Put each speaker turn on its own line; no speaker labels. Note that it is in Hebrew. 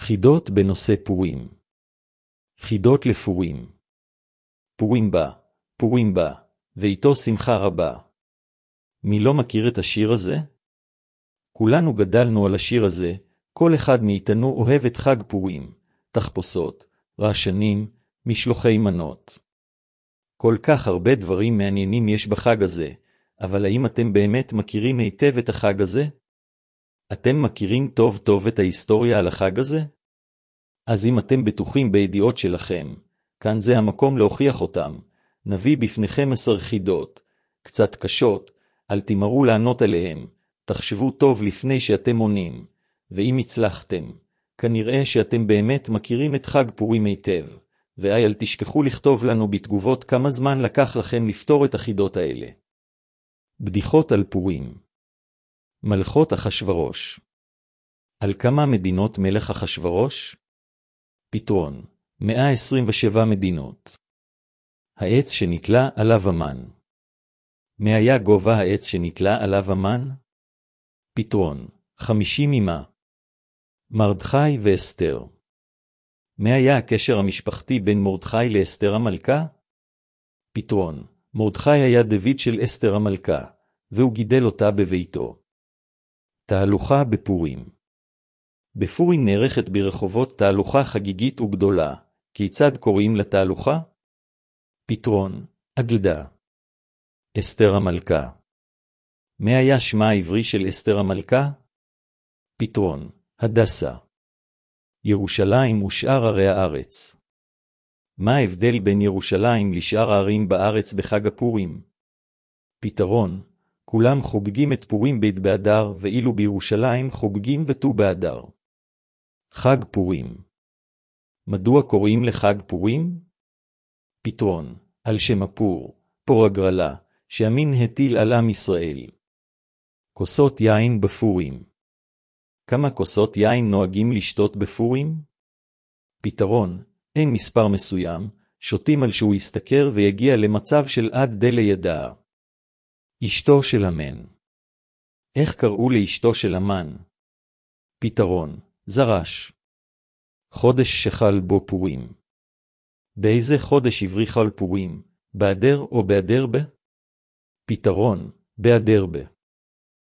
חידות בנושא פורים. חידות לפורים. פורים בא, ואיתו שמחה רבה. מי לא מכיר את השיר הזה? כולנו גדלנו על השיר הזה, כל אחד מאיתנו אוהב את חג פורים, תחפושות, רעשנים, משלוחי מנות. כל כך הרבה דברים מעניינים יש בחג הזה, אבל האם אתם באמת מכירים היטב את החג הזה? אתם מכירים טוב טוב את ההיסטוריה על החג הזה? אז אם אתם בטוחים בידיעות שלכם, כאן זה המקום להוכיח אותם. נביא בפניכם 10 חידות, קצת קשות, אל תמהרו לענות עליהם, תחשבו טוב לפני שאתם עונים, ואם הצלחתם, כנראה שאתם באמת מכירים את חג פורים היטב, ואל תשכחו לכתוב לנו בתגובות כמה זמן לקח לכם לפתור את החידות האלה. בדיחות על פורים. מלכות אחשוורוש. על כמה מדינות מלך אחשוורוש? פתרון, 127 מדינות. העץ שנתלה עליו המן. מה היה גובה העץ שנתלה עליו המן? פתרון, 50 אמה. מרדכי ואסתר. מה היה הקשר המשפחתי בין מרדכי לאסתר המלכה? פתרון, מרדכי היה דוד של אסתר המלכה, והוא גידל אותה בביתו. תהלוכה בפורים. בפורים נערכת ברחובות תהלוכה חגיגית וגדולה. כיצד קוראים לתהלוכה? פתרון, אגדה. אסתר המלכה. מה היה שמה העברי של אסתר המלכה? פתרון, הדסה. ירושלים ושאר ערי הארץ. מה ההבדל בין ירושלים לשאר הערים בארץ בחג הפורים? פתרון, כולם חוגגים את פורים ב' באדר, ואילו בירושלים חוגגים וט"ו באדר. חג פורים. מדוע קוראים לחג פורים? פתרון, על שם הפור, פור הגרלה, שהמין הטיל על עם ישראל. כוסות יין בפורים. כמה כוסות יין נוהגים לשתות בפורים? פתרון, אין מספר מסוים, שותים על שהוא יסתכר ויגיע למצב של עד דלי ידע. אשתו של המן. איך קראו לאשתו של המן? פתרון, זרש. חודש שחל בו פורים. באיזה חודש עברי חל פורים? באדר או באדר ב? פתרון, באדר ב.